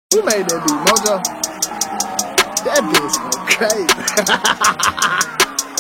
Who made that beat, Mojo? That bitch go crazy.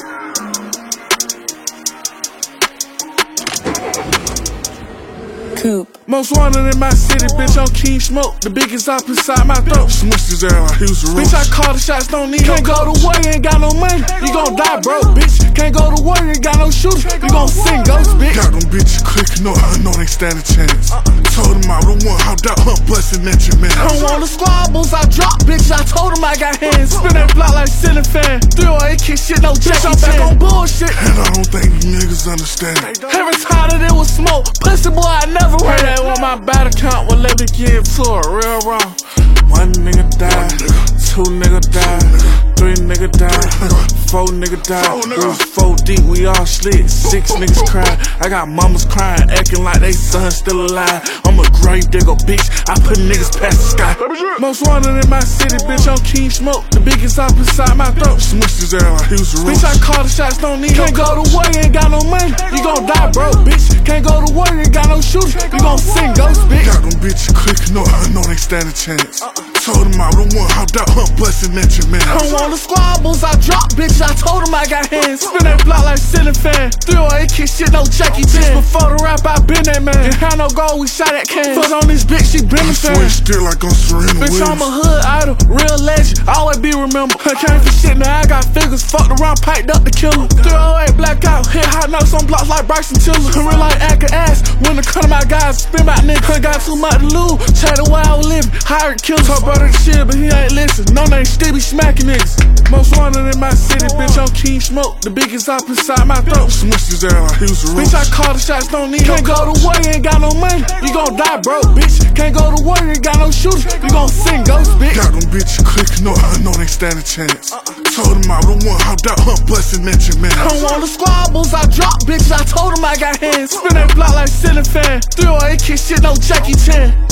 Coop. Most wanted in my city, bitch, on King Smoke. The biggest op inside my throat. Smushed his ass like he was a roach. Bitch, I call the shots, don't need Can't go to war, you ain't got no money. You gon' die broke, bitch. Can't go to war, you ain't got no shooters. You gon' sing ghost, bitch. Got them bitches clicking up, I know they stand a chance. Told him I don't want hopped out, bustin' at your man. I don't want the squabbles, I drop, bitch. I told him I got hands. Spin that block like ceiling fan. 308 kick shit, no Jackie Chan. I'm back on bullshit. And I don't think you niggas understand it. Every time that it was smoke, pussy boy, I never heard that. On my bad account, will let me give to a real wrong. One nigga died, two nigga died, three nigga died, four nigga died. We was 4 deep, we all slid, 6 niggas cried. I got mamas crying, acting like they son still alive. I'm a grave digger, bitch, I put niggas past the sky. Most wanted in my city, bitch, on King Smoke. The biggest op inside my throat. Smushed his ass like he was a roach. Bitch, I call the shots, don't need Can't go to war, you ain't got no money. You gon' die broke, bitch. Can't go to war, you ain't got no shooters. You gon' sing ghost, bitch. Got them bitches clicking up, I know they stand a chance. Told him I don't want hopped out, bustin' at your man. I don't want the squabbles, I drop, bitch. I told him I got hands. Spin that block like ceiling fan. 308 kick shit, no Jackie Chan. Before the rap, I been that man. Ain't had no goal, we shot at cans. Foot on this bitch, she been a fan. Switch still like on Serena Williams. Bitch, I'm a hood idol, real legend, always be remembered. I came for shit, now I got figures. Fucked around, piped up the killer. 308 blackout, hit hot notes on blocks like Bryson Tiller. I'm real like acting ass. When the cut of my guys, spin my nigga. Got too much to lose, try the way I was living. Hired killers. Talk about that shit, but he ain't listen. No name, still be smacking niggas. Most wanted in my city, bitch, on King Smoke. The biggest op inside my throat. Smushed his ass like he was a roach. Bitch, I call the shots, don't need Can't go to war, you ain't got no money. You gon' die broke, bitch. Can't go to war, you ain't got no shooters. You gon' sing ghost, bitch. Got them bitches clicking up, I know they stand a chance. Told him I don't want hopped out, bustin' at your man. I don't want the squabbles, I drop, bitch. I told him I got hands. Spin that block like ceiling fan. 308 kick shit, no Jackie Chan.